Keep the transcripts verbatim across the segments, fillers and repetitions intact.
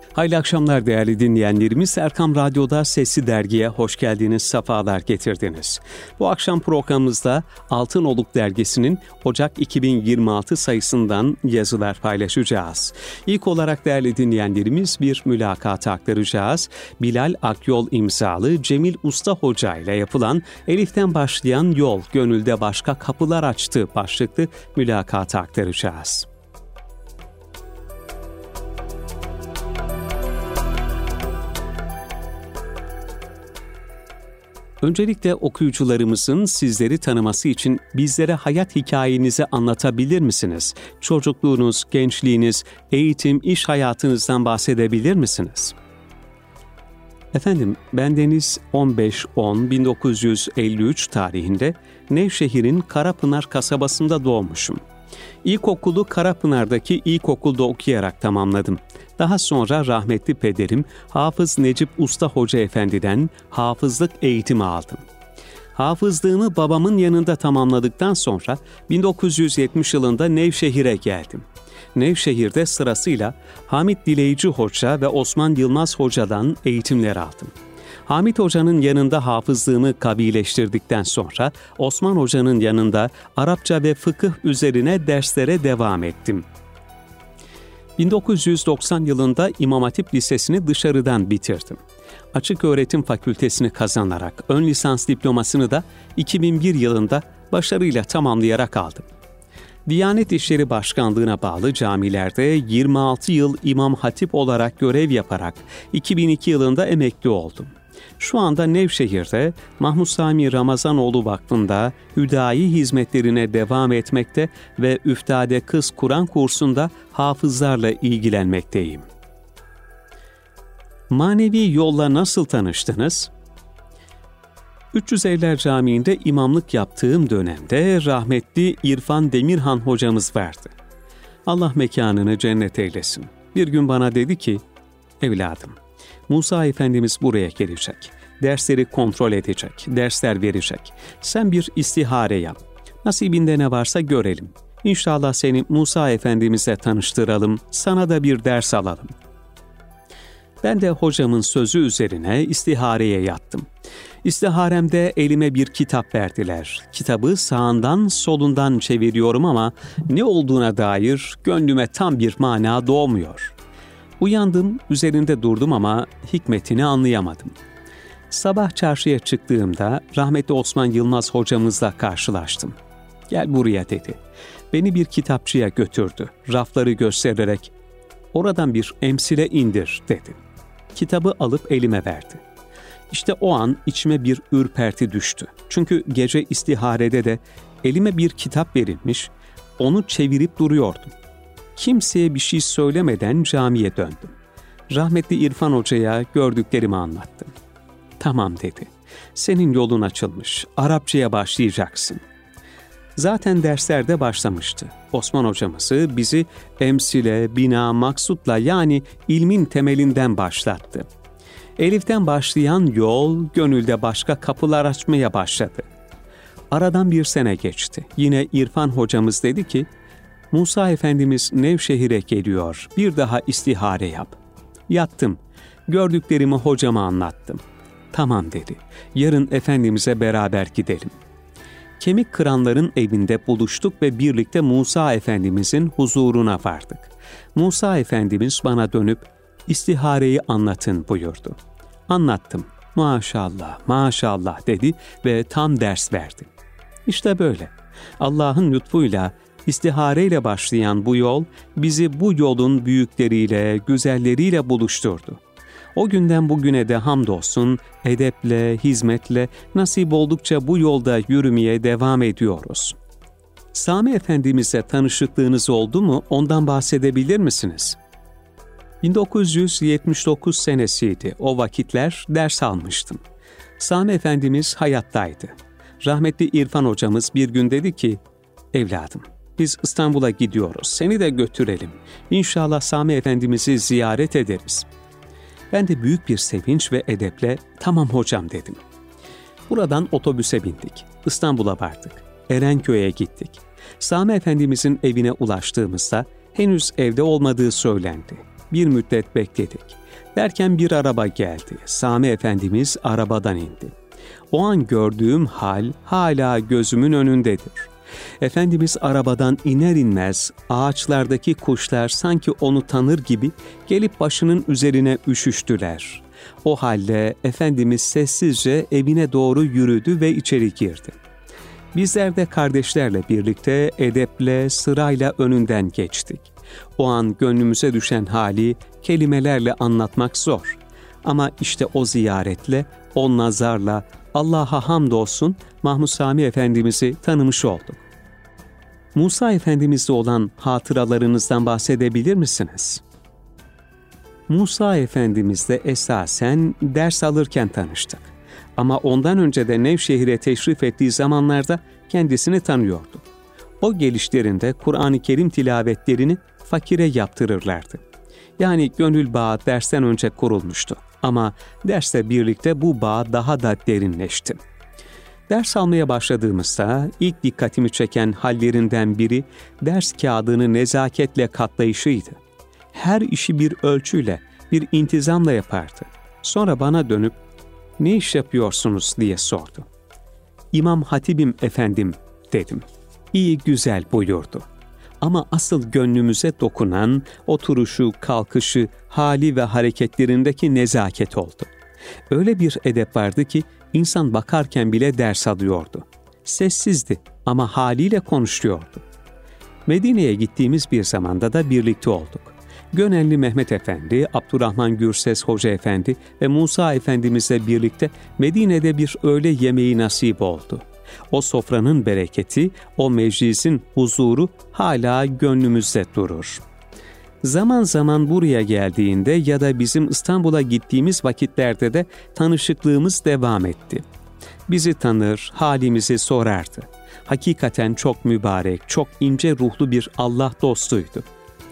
Hayırlı akşamlar değerli dinleyenlerimiz. Erkam Radyo'da Sesli Dergi'ye hoş geldiniz, sefalar getirdiniz. Bu akşam programımızda Altınoluk Dergisi'nin Ocak iki bin yirmi altı sayısından yazılar paylaşacağız. İlk olarak değerli dinleyenlerimiz bir mülakatı aktaracağız. Bilal Akyol imzalı Cemil Usta Hoca ile yapılan Elif'ten başlayan yol gönülde başka kapılar açtı başlıklı mülakatı aktaracağız. Öncelikle okuyucularımızın sizleri tanıması için bizlere hayat hikayenizi anlatabilir misiniz? Çocukluğunuz, gençliğiniz, eğitim, iş hayatınızdan bahsedebilir misiniz? Efendim, bendeniz on beş on bin dokuz yüz elli üç tarihinde Nevşehir'in Karapınar kasabasında doğmuşum. İlkokulu Karapınar'daki ilkokulda okuyarak tamamladım. Daha sonra rahmetli pederim Hafız Necip Usta Hoca Efendi'den hafızlık eğitimi aldım. Hafızlığımı babamın yanında tamamladıktan sonra bin dokuz yüz yetmiş yılında Nevşehir'e geldim. Nevşehir'de sırasıyla Hamit Dileyci Hoca ve Osman Yılmaz Hoca'dan eğitimler aldım. Hamit Hoca'nın yanında hafızlığımı kavileştirdikten sonra Osman Hoca'nın yanında Arapça ve fıkıh üzerine derslere devam ettim. bin dokuz yüz doksan yılında İmam Hatip Lisesi'ni dışarıdan bitirdim. Açık Öğretim Fakültesini kazanarak ön lisans diplomasını da iki bin bir yılında başarıyla tamamlayarak aldım. Diyanet İşleri Başkanlığı'na bağlı camilerde yirmi altı yıl İmam Hatip olarak görev yaparak iki bin iki yılında emekli oldum. Şu anda Nevşehir'de Mahmud Sami Ramazanoğlu Vakfı'nda hüdayi hizmetlerine devam etmekte ve Üftade Kız Kur'an kursunda hafızlarla ilgilenmekteyim. Manevi yolla nasıl tanıştınız? üç yüz Evler Camii'nde imamlık yaptığım dönemde rahmetli İrfan Demirhan hocamız vardı. Allah mekanını cennet eylesin. Bir gün bana dedi ki, evladım, Musa Efendimiz buraya gelecek, dersleri kontrol edecek, dersler verecek. Sen bir istihare yap, nasibinde ne varsa görelim. İnşallah seni Musa Efendimiz'e tanıştıralım, sana da bir ders alalım. Ben de hocamın sözü üzerine istihareye yattım. İstiharemde elime bir kitap verdiler. Kitabı sağından solundan çeviriyorum ama ne olduğuna dair gönlüme tam bir mana doğmuyor. Uyandım, üzerinde durdum ama hikmetini anlayamadım. Sabah çarşıya çıktığımda rahmetli Osman Yılmaz hocamızla karşılaştım. Gel buraya dedi. Beni bir kitapçıya götürdü. Rafları göstererek oradan bir emsile indir dedi. Kitabı alıp elime verdi. İşte o an içime bir ürperti düştü. Çünkü gece istiharede de elime bir kitap verilmiş, onu çevirip duruyordum. Kimseye bir şey söylemeden camiye döndüm. Rahmetli İrfan Hoca'ya gördüklerimi anlattım. Tamam dedi. Senin yolun açılmış. Arapçaya başlayacaksın. Zaten derslerde başlamıştı. Osman hocamızı bizi emsile, bina, maksutla yani ilmin temelinden başlattı. Elif'ten başlayan yol gönülde başka kapılar açmaya başladı. Aradan bir sene geçti. Yine İrfan hocamız dedi ki, Musa Efendimiz Nevşehir'e geliyor, bir daha istihare yap. Yattım, gördüklerimi hocama anlattım. Tamam dedi, yarın Efendimiz'e beraber gidelim. Kemik kıranların evinde buluştuk ve birlikte Musa Efendimiz'in huzuruna vardık. Musa Efendimiz bana dönüp, istihareyi anlatın buyurdu. Anlattım, maşallah, maşallah dedi ve tam ders verdi. İşte böyle, Allah'ın lütfuyla, İstihareyle başlayan bu yol, bizi bu yolun büyükleriyle, güzelleriyle buluşturdu. O günden bugüne de hamdolsun, edeple, hizmetle, nasip oldukça bu yolda yürümeye devam ediyoruz. Sami Efendimiz'le tanışıklığınız oldu mu, ondan bahsedebilir misiniz? bin dokuz yüz yetmiş dokuz senesiydi, o vakitler ders almıştım. Sami Efendimiz hayattaydı. Rahmetli İrfan hocamız bir gün dedi ki, evladım, biz İstanbul'a gidiyoruz, seni de götürelim. İnşallah Sami Efendimiz'i ziyaret ederiz. Ben de büyük bir sevinç ve edeple, tamam hocam dedim. Buradan otobüse bindik, İstanbul'a vardık, Erenköy'e gittik. Sami Efendimiz'in evine ulaştığımızda henüz evde olmadığı söylendi. Bir müddet bekledik. Derken bir araba geldi. Sami Efendimiz arabadan indi. O an gördüğüm hal hala gözümün önündedir. Efendimiz arabadan iner inmez ağaçlardaki kuşlar sanki onu tanır gibi gelip başının üzerine üşüştüler. O halde Efendimiz sessizce evine doğru yürüdü ve içeri girdi. Bizler de kardeşlerle birlikte edeple, sırayla önünden geçtik. O an gönlümüze düşen hali kelimelerle anlatmak zor. Ama işte o ziyaretle, o nazarla Allah'a hamdolsun Mahmud Sami Efendimiz'i tanımış olduk. Musa Efendimiz'le olan hatıralarınızdan bahsedebilir misiniz? Musa Efendimiz'le esasen ders alırken tanıştık. Ama ondan önce de Nevşehir'e teşrif ettiği zamanlarda kendisini tanıyordu. O gelişlerinde Kur'an-ı Kerim tilavetlerini fakire yaptırırlardı. Yani gönül bağı dersten önce kurulmuştu. Ama dersle birlikte bu bağ daha da derinleşti. Ders almaya başladığımızda ilk dikkatimi çeken hallerinden biri ders kağıdını nezaketle katlayışıydı. Her işi bir ölçüyle, bir intizamla yapardı. Sonra bana dönüp "Ne iş yapıyorsunuz?" diye sordu. "İmam Hatibim efendim," dedim. "İyi güzel," buyurdu. Ama asıl gönlümüze dokunan oturuşu, kalkışı, hali ve hareketlerindeki nezaket oldu. Öyle bir edep vardı ki insan bakarken bile ders alıyordu. Sessizdi ama haliyle konuşuyordu. Medine'ye gittiğimiz bir zamanda da birlikte olduk. Gönenli Mehmet Efendi, Abdurrahman Gürses Hoca Efendi ve Musa Efendimizle birlikte Medine'de bir öğle yemeği nasip oldu. O sofranın bereketi, o meclisin huzuru hala gönlümüzde durur. Zaman zaman buraya geldiğinde ya da bizim İstanbul'a gittiğimiz vakitlerde de tanışıklığımız devam etti. Bizi tanır, halimizi sorardı. Hakikaten çok mübarek, çok ince ruhlu bir Allah dostuydu.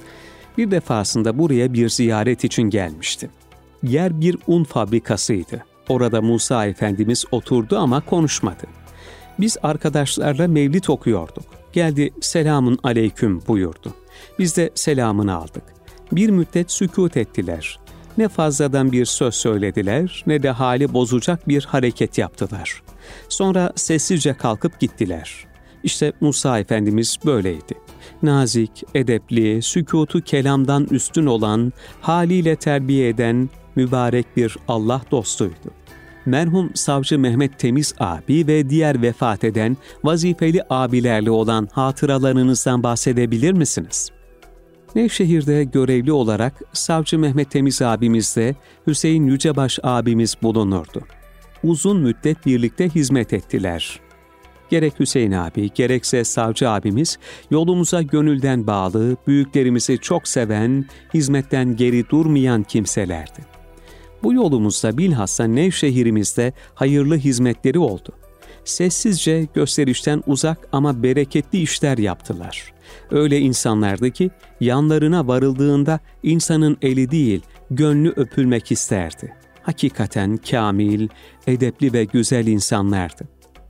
Bir defasında buraya bir ziyaret için gelmişti. Yer bir un fabrikasıydı. Orada Musa Efendimiz oturdu ama konuşmadı. Biz arkadaşlarla mevlid okuyorduk. Geldi, "Selamun aleyküm," buyurdu. Biz de selamını aldık. Bir müddet sükût ettiler. Ne fazladan bir söz söylediler, ne de hali bozacak bir hareket yaptılar. Sonra sessizce kalkıp gittiler. İşte Musa Efendimiz böyleydi. Nazik, edepli, sükûtu kelamdan üstün olan, haliyle terbiye eden mübarek bir Allah dostuydu. Merhum Savcı Mehmet Temiz abi ve diğer vefat eden vazifeli abilerle olan hatıralarınızdan bahsedebilir misiniz? Nevşehir'de görevli olarak Savcı Mehmet Temiz abimizle Hüseyin Yücebaş abimiz bulunurdu. Uzun müddet birlikte hizmet ettiler. Gerek Hüseyin abi, gerekse Savcı abimiz yolumuza gönülden bağlı, büyüklerimizi çok seven, hizmetten geri durmayan kimselerdi. Bu yolumuzda bilhassa Nevşehir'imizde hayırlı hizmetleri oldu. Sessizce, gösterişten uzak ama bereketli işler yaptılar. Öyle insanlardı ki yanlarına varıldığında insanın eli değil, gönlü öpülmek isterdi. Hakikaten kamil, edepli ve güzel insanlardı.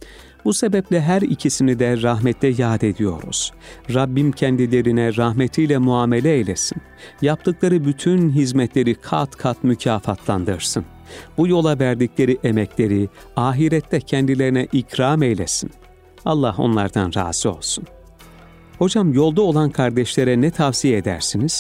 Bu sebeple her ikisini de rahmetle yad ediyoruz. Rabbim kendilerine rahmetiyle muamele eylesin. Yaptıkları bütün hizmetleri kat kat mükafatlandırsın. Bu yola verdikleri emekleri ahirette kendilerine ikram eylesin. Allah onlardan razı olsun. Hocam, yolda olan kardeşlere ne tavsiye edersiniz?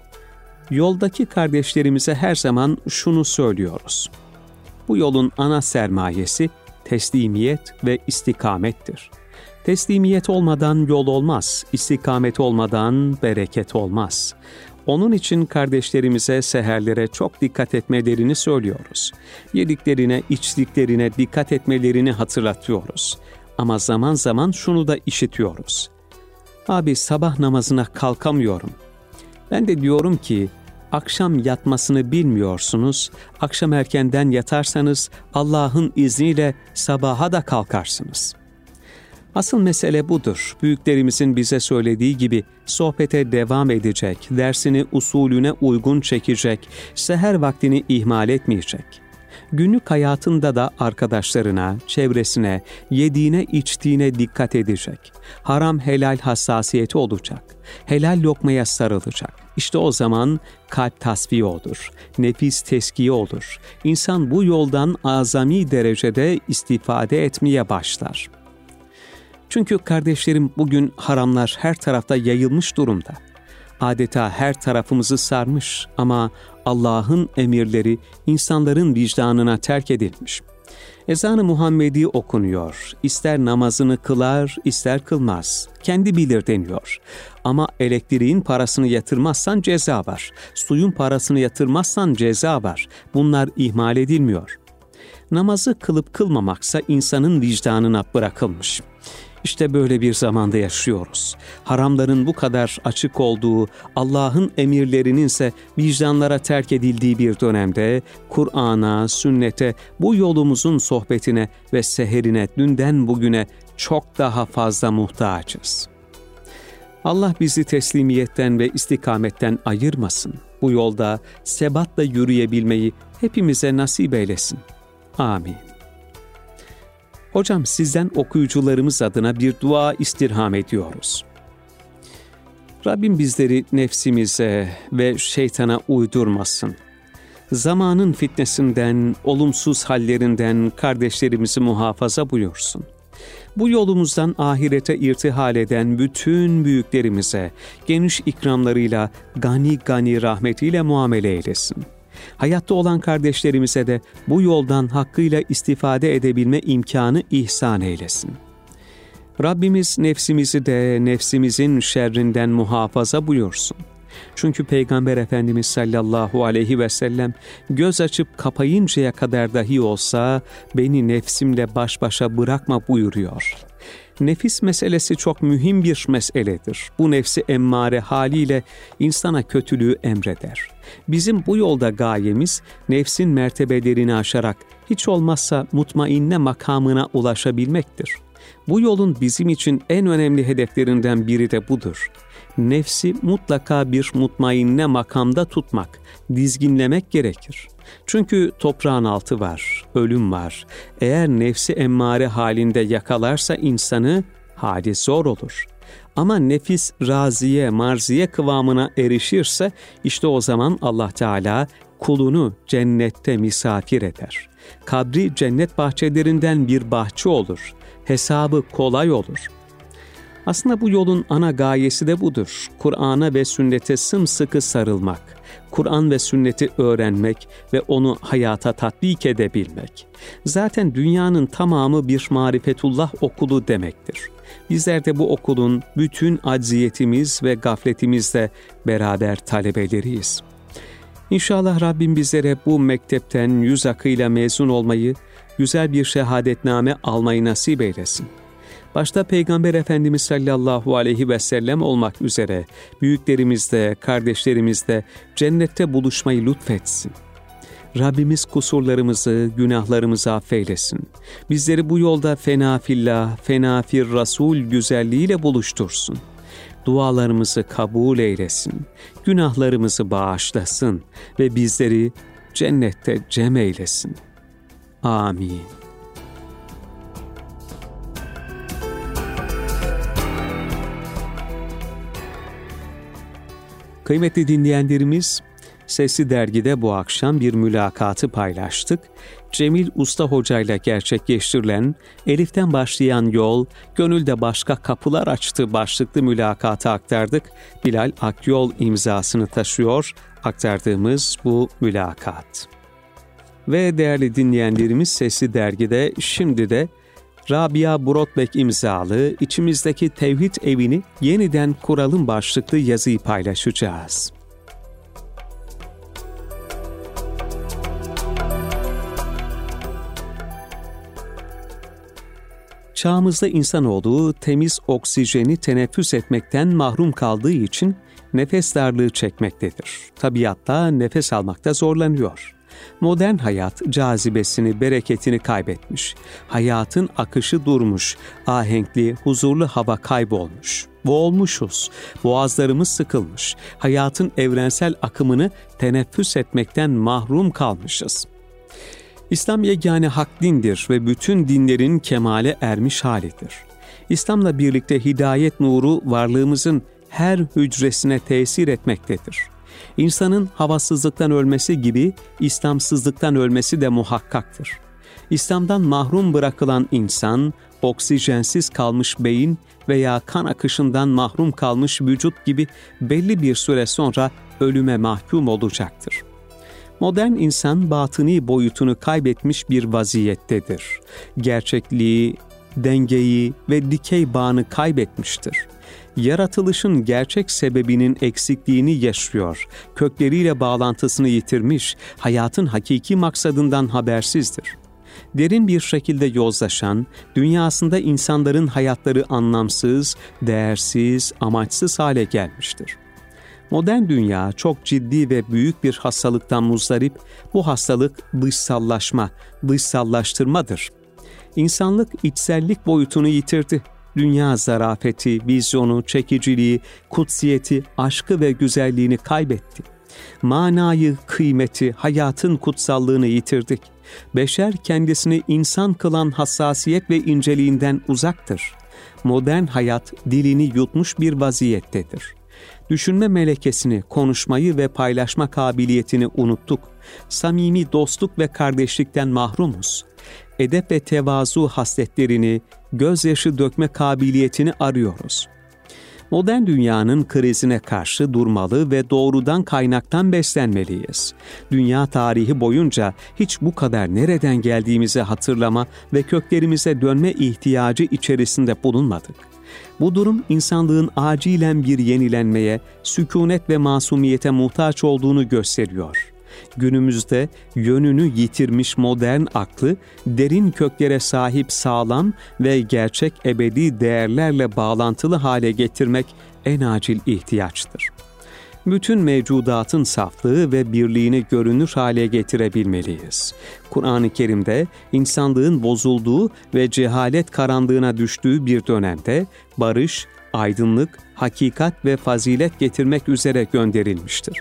Yoldaki kardeşlerimize her zaman şunu söylüyoruz. Bu yolun ana sermayesi teslimiyet ve istikamettir. Teslimiyet olmadan yol olmaz, istikamet olmadan bereket olmaz. Onun için kardeşlerimize seherlere çok dikkat etmelerini söylüyoruz. Yediklerine, içtiklerine dikkat etmelerini hatırlatıyoruz. Ama zaman zaman şunu da işitiyoruz. "Abi, sabah namazına kalkamıyorum." Ben de diyorum ki, akşam yatmasını bilmiyorsunuz, akşam erkenden yatarsanız Allah'ın izniyle sabaha da kalkarsınız. Asıl mesele budur. Büyüklerimizin bize söylediği gibi sohbete devam edecek, dersini usulüne uygun çekecek, seher vaktini ihmal etmeyecek. Günlük hayatında da arkadaşlarına, çevresine, yediğine, içtiğine dikkat edecek. Haram helal hassasiyeti olacak. Helal lokmaya sarılacak. İşte o zaman kalp tasfiye olur, nefis teskiye olur. İnsan bu yoldan azami derecede istifade etmeye başlar. Çünkü kardeşlerim, bugün haramlar her tarafta yayılmış durumda. Adeta her tarafımızı sarmış ama Allah'ın emirleri insanların vicdanına terk edilmiş. Ezan-ı Muhammedi okunuyor. İster namazını kılar, ister kılmaz. Kendi bilir deniyor. Ama elektriğin parasını yatırmazsan ceza var. Suyun parasını yatırmazsan ceza var. Bunlar ihmal edilmiyor. Namazı kılıp kılmamaksa insanın vicdanına bırakılmış. İşte böyle bir zamanda yaşıyoruz. Haramların bu kadar açık olduğu, Allah'ın emirlerinin ise vicdanlara terk edildiği bir dönemde Kur'an'a, sünnete, bu yolumuzun sohbetine ve seherine dünden bugüne çok daha fazla muhtaçız. Allah bizi teslimiyetten ve istikametten ayırmasın. Bu yolda sebatla yürüyebilmeyi hepimize nasip eylesin. Amin. Hocam, sizden okuyucularımız adına bir dua istirham ediyoruz. Rabbim bizleri nefsimize ve şeytana uydurmasın. Zamanın fitnesinden, olumsuz hallerinden kardeşlerimizi muhafaza buyursun. Bu yolumuzdan ahirete irtihal eden bütün büyüklerimize geniş ikramlarıyla, gani gani rahmetiyle muamele eylesin. Hayatta olan kardeşlerimize de bu yoldan hakkıyla istifade edebilme imkanı ihsan eylesin. Rabbimiz nefsimizi de nefsimizin şerrinden muhafaza buyursun. Çünkü Peygamber Efendimiz sallallahu aleyhi ve sellem göz açıp kapayıncaya kadar dahi olsa beni nefsimle baş başa bırakma buyuruyor. Nefis meselesi çok mühim bir meseledir. Bu nefsi emmare haliyle insana kötülüğü emreder. Bizim bu yolda gayemiz nefsin mertebelerini aşarak hiç olmazsa mutmainne makamına ulaşabilmektir. Bu yolun bizim için en önemli hedeflerinden biri de budur. Nefsi mutlaka bir mutmainne makamda tutmak, dizginlemek gerekir. Çünkü toprağın altı var, ölüm var. Eğer nefsi emmare halinde yakalarsa insanı, hali zor olur. Ama nefis raziye, marziye kıvamına erişirse, işte o zaman Allah Teala kulunu cennette misafir eder. Kabri cennet bahçelerinden bir bahçe olur. Hesabı kolay olur. Aslında bu yolun ana gayesi de budur. Kur'an'a ve sünnete sımsıkı sarılmak, Kur'an ve sünneti öğrenmek ve onu hayata tatbik edebilmek. Zaten dünyanın tamamı bir marifetullah okulu demektir. Bizler de bu okulun bütün acziyetimiz ve gafletimizle beraber talebeleriyiz. İnşallah Rabbim bizlere bu mektepten yüz akıyla mezun olmayı, güzel bir şehadetname almayı nasip eylesin. Başta Peygamber Efendimiz sallallahu aleyhi ve sellem olmak üzere büyüklerimizle, kardeşlerimizle cennette buluşmayı lütfetsin. Rabbimiz kusurlarımızı, günahlarımızı affeylesin. Bizleri bu yolda fena fillah, fena fir Rasul güzelliğiyle buluştursun. Dualarımızı kabul eylesin. Günahlarımızı bağışlasın ve bizleri cennette cem eylesin. Amin. Kıymetli dinleyenlerimiz, Sesli Dergi'de bu akşam bir mülakatı paylaştık. Cemil Usta Hoca ile gerçekleştirilen Elif'ten başlayan yol, gönülde başka kapılar açtı başlıklı mülakatı aktardık. Bilal Akyol imzasını taşıyor aktardığımız bu mülakat. Ve değerli dinleyenlerimiz, Sesli Dergi'de şimdi de Rabia Brotbeck imzalı içimizdeki tevhid evini yeniden kuralım başlıklı yazıyı paylaşacağız. Çağımızda insanoğlu temiz oksijeni teneffüs etmekten mahrum kaldığı için nefes darlığı çekmektedir. Tabiatta nefes almakta zorlanıyor. Modern hayat cazibesini, bereketini kaybetmiş. Hayatın akışı durmuş. Ahenkli, huzurlu hava kaybolmuş. Boğulmuşuz. Boğazlarımız sıkılmış. Hayatın evrensel akımını teneffüs etmekten mahrum kalmışız. İslam yegane hak dindir ve bütün dinlerin kemale ermiş halidir. İslam'la birlikte hidayet nuru varlığımızın her hücresine tesir etmektedir. İnsanın havasızlıktan ölmesi gibi İslamsızlıktan ölmesi de muhakkaktır. İslam'dan mahrum bırakılan insan, oksijensiz kalmış beyin veya kan akışından mahrum kalmış vücut gibi belli bir süre sonra ölüme mahkum olacaktır. Modern insan batıni boyutunu kaybetmiş bir vaziyettedir. Gerçekliği, dengeyi ve dikey bağını kaybetmiştir. Yaratılışın gerçek sebebinin eksikliğini yaşıyor, kökleriyle bağlantısını yitirmiş, hayatın hakiki maksadından habersizdir. Derin bir şekilde yozlaşan, dünyasında insanların hayatları anlamsız, değersiz, amaçsız hale gelmiştir. Modern dünya çok ciddi ve büyük bir hastalıktan muzdarip, bu hastalık dışsallaşma, dışsallaştırmadır. İnsanlık içsellik boyutunu yitirdi. Dünya zarafeti, vizyonu, çekiciliği, kutsiyeti, aşkı ve güzelliğini kaybetti. Manayı, kıymeti, hayatın kutsallığını yitirdik. Beşer kendisini insan kılan hassasiyet ve inceliğinden uzaktır. Modern hayat dilini yutmuş bir vaziyettedir. Düşünme melekesini, konuşmayı ve paylaşma kabiliyetini unuttuk. Samimi dostluk ve kardeşlikten mahrumuz. Edep ve tevazu hasletlerini, gözyaşı dökme kabiliyetini arıyoruz. Modern dünyanın krizine karşı durmalı ve doğrudan kaynaktan beslenmeliyiz. Dünya tarihi boyunca hiç bu kadar nereden geldiğimizi hatırlama ve köklerimize dönme ihtiyacı içerisinde bulunmadık. Bu durum insanlığın acilen bir yenilenmeye, sükunet ve masumiyete muhtaç olduğunu gösteriyor. Günümüzde yönünü yitirmiş modern aklı, derin köklere sahip sağlam ve gerçek ebedi değerlerle bağlantılı hale getirmek en acil ihtiyaçtır. Bütün mevcudatın saflığı ve birliğini görünür hale getirebilmeliyiz. Kur'an-ı Kerim'de insanlığın bozulduğu ve cehalet karanlığına düştüğü bir dönemde barış, aydınlık, hakikat ve fazilet getirmek üzere gönderilmiştir.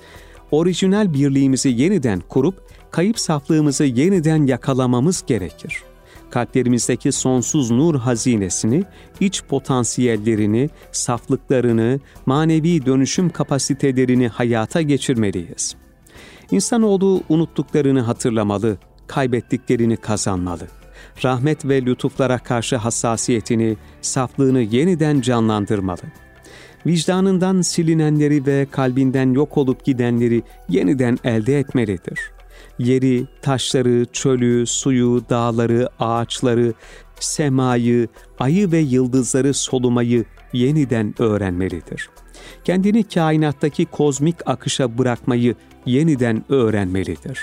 Orijinal birliğimizi yeniden kurup, kayıp saflığımızı yeniden yakalamamız gerekir. Kalplerimizdeki sonsuz nur hazinesini, iç potansiyellerini, saflıklarını, manevi dönüşüm kapasitelerini hayata geçirmeliyiz. İnsanoğlu unuttuklarını hatırlamalı, kaybettiklerini kazanmalı. Rahmet ve lütuflara karşı hassasiyetini, saflığını yeniden canlandırmalı. Vicdanından silinenleri ve kalbinden yok olup gidenleri yeniden elde etmelidir. Yeri, taşları, çölü, suyu, dağları, ağaçları, semayı, ayı ve yıldızları solumayı yeniden öğrenmelidir. Kendini kainattaki kozmik akışa bırakmayı yeniden öğrenmelidir.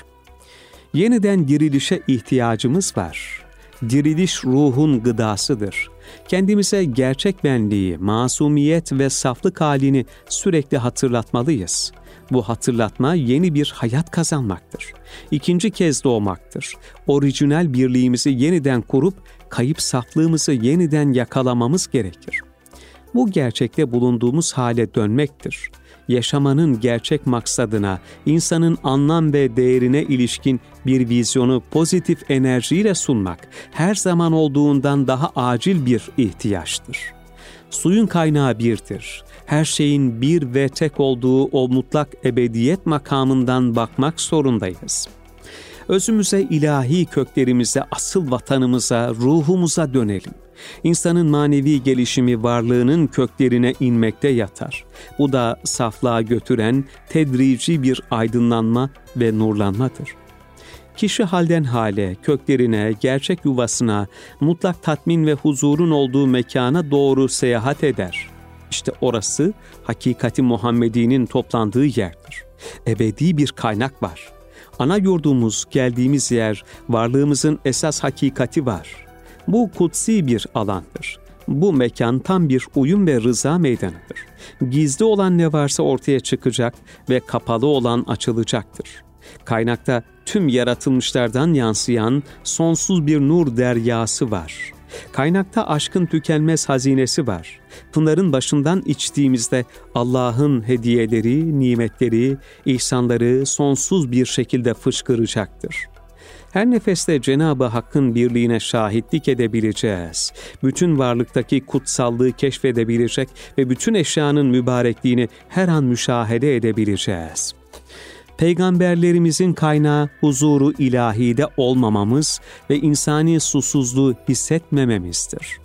Yeniden dirilişe ihtiyacımız var. Diriliş ruhun gıdasıdır. Kendimize gerçek benliği, masumiyet ve saflık halini sürekli hatırlatmalıyız. Bu hatırlatma yeni bir hayat kazanmaktır. İkinci kez doğmaktır. Orijinal birliğimizi yeniden kurup kayıp saflığımızı yeniden yakalamamız gerekir. Bu gerçekte bulunduğumuz hale dönmektir. Yaşamanın gerçek maksadına, insanın anlam ve değerine ilişkin bir vizyonu pozitif enerjiyle sunmak her zaman olduğundan daha acil bir ihtiyaçtır. Suyun kaynağı birdir. Her şeyin bir ve tek olduğu o mutlak ebediyet makamından bakmak zorundayız. Özümüze, ilahi köklerimize, asıl vatanımıza, ruhumuza dönelim. İnsanın manevi gelişimi varlığının köklerine inmekte yatar. Bu da saflığa götüren tedrici bir aydınlanma ve nurlanmadır. Kişi halden hale, köklerine, gerçek yuvasına, mutlak tatmin ve huzurun olduğu mekana doğru seyahat eder. İşte orası hakikati Muhammedi'nin toplandığı yerdir. Ebedi bir kaynak var. Ana yurdumuz, geldiğimiz yer, varlığımızın esas hakikati var. Bu kutsi bir alandır. Bu mekan tam bir uyum ve rıza meydanıdır. Gizli olan ne varsa ortaya çıkacak ve kapalı olan açılacaktır. Kaynakta tüm yaratılmışlardan yansıyan sonsuz bir nur deryası var. Kaynakta aşkın tükenmez hazinesi var. Pınarın başından içtiğimizde Allah'ın hediyeleri, nimetleri, ihsanları sonsuz bir şekilde fışkıracaktır. Her nefeste Cenab-ı Hakk'ın birliğine şahitlik edebileceğiz. Bütün varlıktaki kutsallığı keşfedebilecek ve bütün eşyanın mübarekliğini her an müşahede edebileceğiz. Peygamberlerimizin kaynağı huzuru ilahide olmamamız ve insani susuzluğu hissetmememizdir.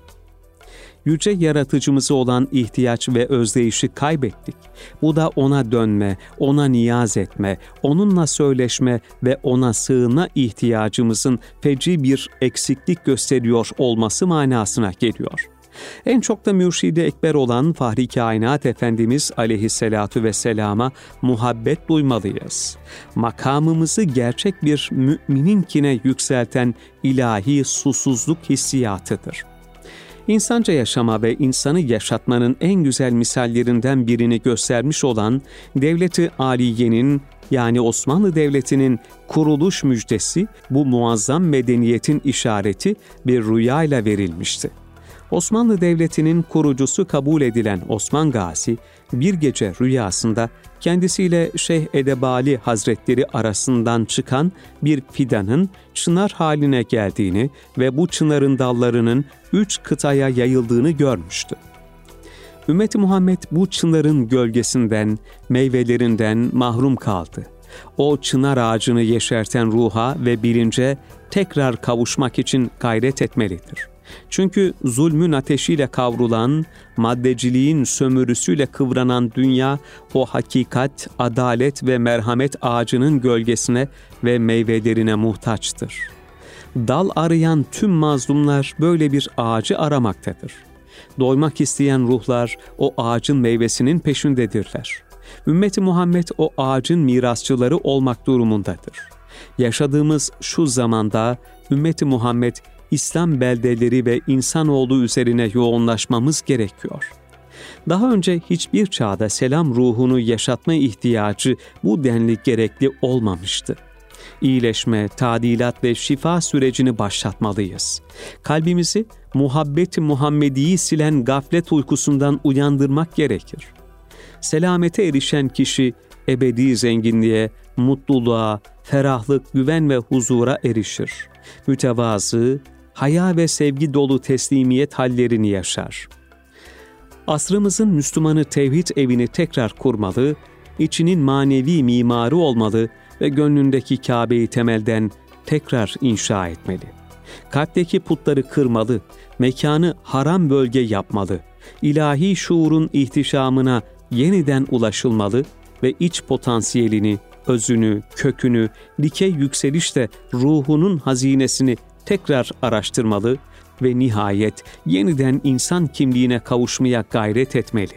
Yüce yaratıcımıza olan ihtiyaç ve özdeyişi kaybettik. Bu da ona dönme, ona niyaz etme, onunla söyleşme ve ona sığınma ihtiyacımızın feci bir eksiklik gösteriyor olması manasına geliyor. En çok da Mürşid-i Ekber olan Fahri Kainat Efendimiz aleyhissalatu vesselama muhabbet duymalıyız. Makamımızı gerçek bir mümininkine yükselten ilahi susuzluk hissiyatıdır. İnsanca yaşama ve insanı yaşatmanın en güzel misallerinden birini göstermiş olan Devlet-i Aliye'nin yani Osmanlı Devleti'nin kuruluş müjdesi bu muazzam medeniyetin işareti bir rüyayla verilmişti. Osmanlı Devleti'nin kurucusu kabul edilen Osman Gazi bir gece rüyasında kendisiyle Şeyh Edebali Hazretleri arasından çıkan bir fidanın çınar haline geldiğini ve bu çınarın dallarının üç kıtaya yayıldığını görmüştü. Ümmet-i Muhammed bu çınarın gölgesinden, meyvelerinden mahrum kaldı. O çınar ağacını yeşerten ruha ve bilince tekrar kavuşmak için gayret etmelidir. Çünkü zulmün ateşiyle kavrulan, maddeciliğin sömürüsüyle kıvranan dünya, o hakikat, adalet ve merhamet ağacının gölgesine ve meyvelerine muhtaçtır. Dal arayan tüm mazlumlar böyle bir ağacı aramaktadır. Doymak isteyen ruhlar o ağacın meyvesinin peşindedirler. Ümmet-i Muhammed o ağacın mirasçıları olmak durumundadır. Yaşadığımız şu zamanda Ümmet-i Muhammed İslam beldeleri ve insanoğlu üzerine yoğunlaşmamız gerekiyor. Daha önce hiçbir çağda selam ruhunu yaşatma ihtiyacı bu denli gerekli olmamıştı. İyileşme, tadilat ve şifa sürecini başlatmalıyız. Kalbimizi muhabbet-i Muhammedi'yi silen gaflet uykusundan uyandırmak gerekir. Selamete erişen kişi ebedi zenginliğe, mutluluğa, ferahlık, güven ve huzura erişir. Mütevazı, haya ve sevgi dolu teslimiyet hallerini yaşar. Asrımızın Müslümanı tevhid evini tekrar kurmalı, içinin manevi mimarı olmalı ve gönlündeki Kabe'yi temelden tekrar inşa etmeli. Kalpteki putları kırmalı, mekanı haram bölge yapmalı, ilahi şuurun ihtişamına yeniden ulaşılmalı ve iç potansiyelini, özünü, kökünü, dikey yükselişte ruhunun hazinesini tekrar araştırmalı ve nihayet yeniden insan kimliğine kavuşmaya gayret etmeli.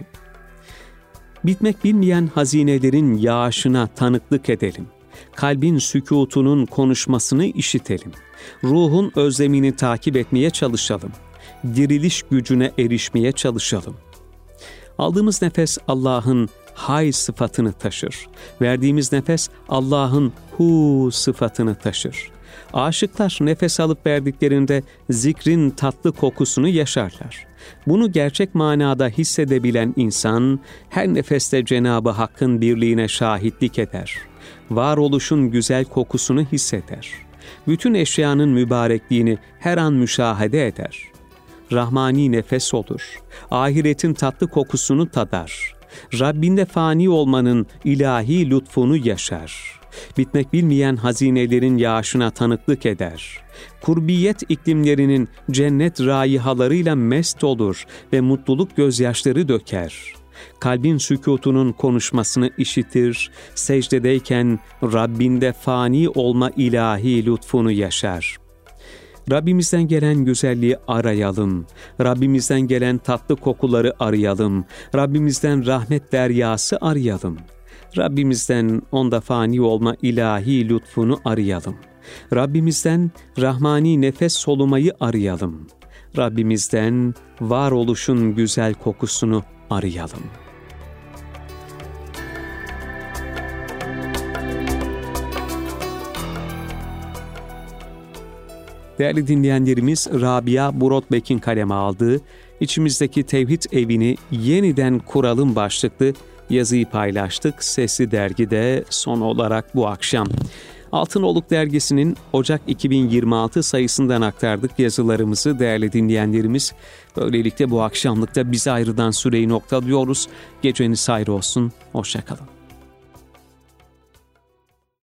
Bitmek bilmeyen hazinelerin yağışına tanıklık edelim. Kalbin sükutunun konuşmasını işitelim. Ruhun özlemini takip etmeye çalışalım. Diriliş gücüne erişmeye çalışalım. Aldığımız nefes Allah'ın hay sıfatını taşır. Verdiğimiz nefes Allah'ın hu sıfatını taşır. Aşıklar nefes alıp verdiklerinde zikrin tatlı kokusunu yaşarlar. Bunu gerçek manada hissedebilen insan her nefeste Cenab-ı Hakk'ın birliğine şahitlik eder. Varoluşun güzel kokusunu hisseder. Bütün eşyanın mübarekliğini her an müşahede eder. Rahmani nefes olur. Ahiretin tatlı kokusunu tadar. Rabbinde fani olmanın ilahi lütfunu yaşar. Bitmek bilmeyen hazinelerin yağışına tanıklık eder. Kurbiyet iklimlerinin cennet raihalarıyla mest olur ve mutluluk gözyaşları döker. Kalbin sükutunun konuşmasını işitir, secdedeyken Rabbinde fani olma ilahi lütfunu yaşar. Rabbimizden gelen güzelliği arayalım. Rabbimizden gelen tatlı kokuları arayalım. Rabbimizden rahmet deryası arayalım. Rabbimizden onda fani olma ilahi lütfunu arayalım. Rabbimizden rahmani nefes solumayı arayalım. Rabbimizden varoluşun güzel kokusunu arayalım. Değerli dinleyenlerimiz, Rabia Burotbek'in kaleme aldığı İçimizdeki Tevhid Evini Yeniden Kuralım başlıklı yazıyı paylaştık. Sesli Dergi'de son olarak bu akşam. Altınoluk Dergisi'nin Ocak iki bin yirmi altı sayısından aktardık yazılarımızı değerli dinleyenlerimiz. Böylelikle bu akşamlıkta bize ayrılan süreyi noktalıyoruz. Geceniz hayır olsun, hoşça kalın.